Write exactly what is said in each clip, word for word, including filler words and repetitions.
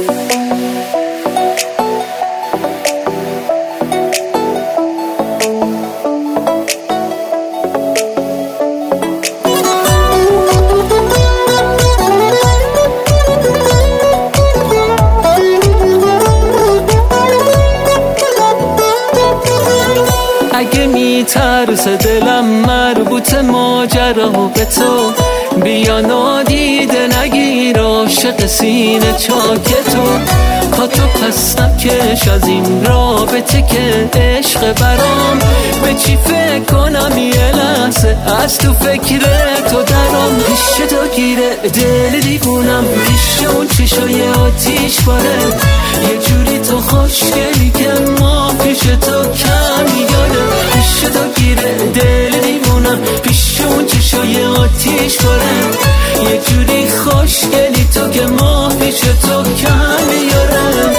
اگه میترس دلم مربوط ماجرا به تو، بیا نادیده نگیر عاشق سینه چاک تو. پاتو پس نکش از این رابطه که عشق برام، به چی فکر کنم یه لحظه از تو فکر تو درام. پیش تو گیره دل دیوونم، پیش اون چشای آتیش باره، یه جوری تو خوشگلی که ما پیش تو کمی یاده. پیش تو گیره دل دیوونم، پیش اون چشای آتیش باره، یه جوری خوشگلی تو که ما پیش تو کمی یاده.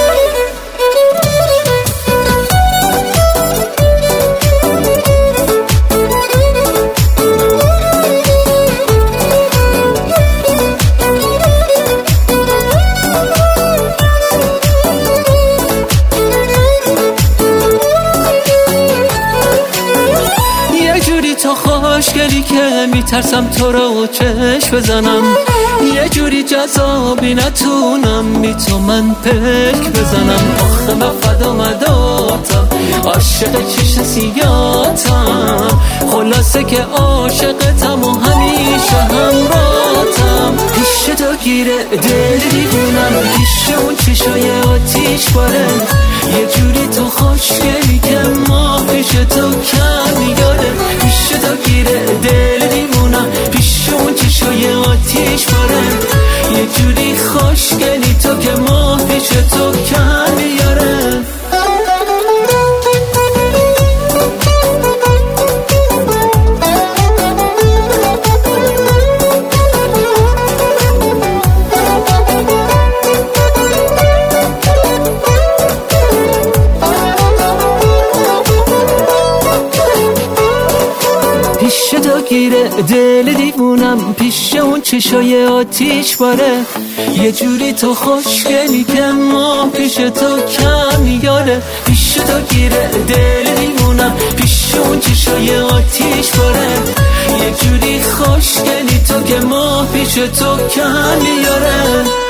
تو خوشگلی که میترسم تو رو چشم بزنم، یه جوری جذابی نتونم بی تو من پک بزنم. آخه من فدا مداتم، عاشق چشم سیاتم، خلاصه که عاشقتم و همیشه همراهتم. پیش تو گیره دل دیوونم، پیش اون چشای آتیش باره، یه جوری تو خوشگلی که ما پیش تو کم یاده. پیش تو گیره دل دیوونم، پیش اون چشای آتیش باره، یه جوری خوشگلی تو که ما پیش تو کم یاره. پیش تو گیره دل دیوونم، پیش اون چشای آتیش باره، یه جوری تو خوشگلی که ما پیش تو کم یاده. پیش تو گیره دل دیوونم، پیش اون چشای آتیش باره، یه جوری خوشگلی تو که ما پیش تو کم یاره.